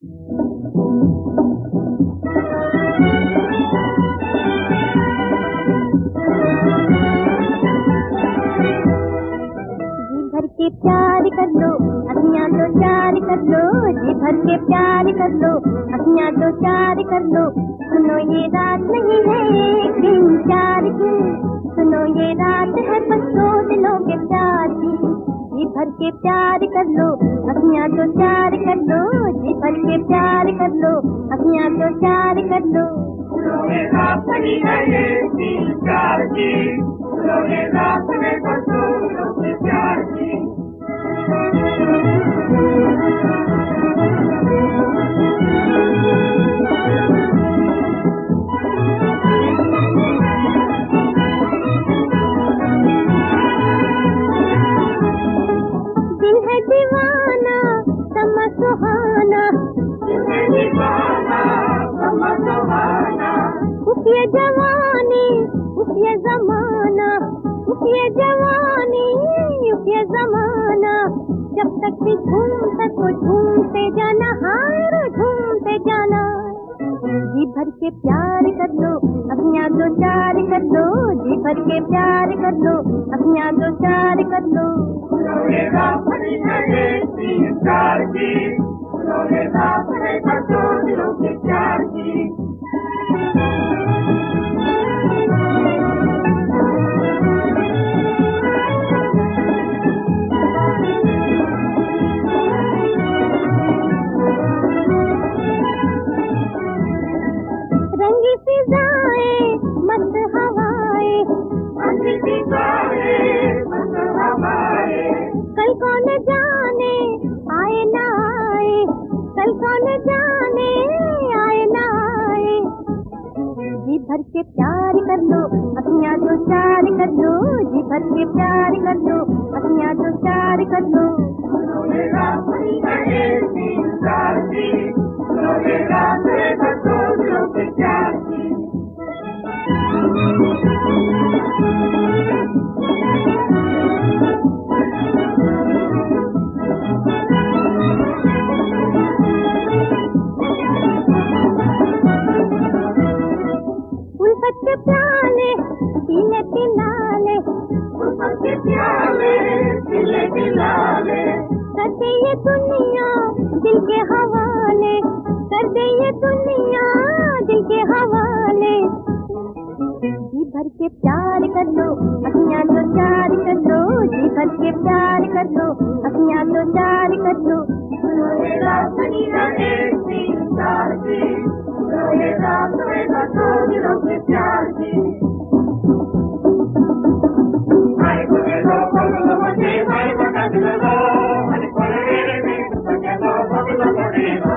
भर के प्यार कर लो, अखियाँ दो चार कर लो, जी भर के प्यार कर लो, अखियाँ दो चार कर लो। सुनो ये रात नहीं है एक दिन चार की, सुनो ये रात है बस दो दिलों के प्यार की। जी भर के प्यार कर लो, अखियाँ दो चार कर लो, जी भर के प्यार कर लो, अखियाँ दो चार कर लो। सुनो ये रात नहीं है एक दिन चार की, सुनो ये रात है बस दो दिलों के प्यार की। दिल है दीवाना समा सुहाना, दिल है दीवाना समा सुहाना। उफ़ जवानी उफ़ ज़माना, उफ़ जवानी उफ़ ज़माना। जब तक भी झूम सको झूमते जाना, हार झूमते जाना। जी भर के प्यार कर लो, अखियाँ दो चार कर लो, जी भर के प्यार कर लो, अखियाँ दो चार कर लो। सुनो ये रात नहीं है एक दिन चार की, सुनो ये रात है बस दो दिलों के प्यार की। रंगी फिजाएं मस्त हवाएं, रंगी फिजाएं मस्त हवाएं। कल कौन जाने आए ना आए, कल कौन जाने आए ना आए। जी भर के प्यार कर लो, अखियाँ दो चार कर लो, जी भर के प्यार कर लो, अखियाँ दो चार कर लो। सुनो ये रात नहीं है एक दिन चार की, सुनो ये रात है बस दो दिलों के प्यार की। उल्फत के प्याले पीले पिलाले, उल्फत के प्याले पीले पिलाले। कर दे ये दुनिया दिल के हवाले, कर दे ये दुनिया दिल के हवाले। जी भर के प्यार कर लो, अखियाँ दो चार कर लो, जी भर के प्यार कर लो, अखियाँ दो चार कर लो। सुनो ये रात नहीं है एक दिन चार की, सुनो ये रात है बस दो दिलों के प्यार की। हाय बोले लो बोलो मुझे हाय बता दो, हाय बोले रे मुझे लो बोलो मुझे लो।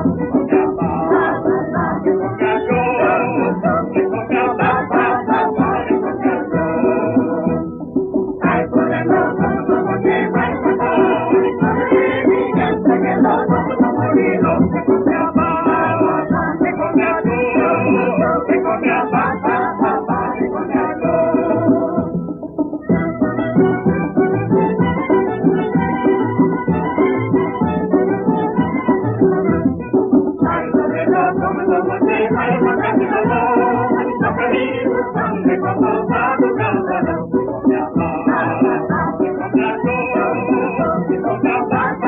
Bye.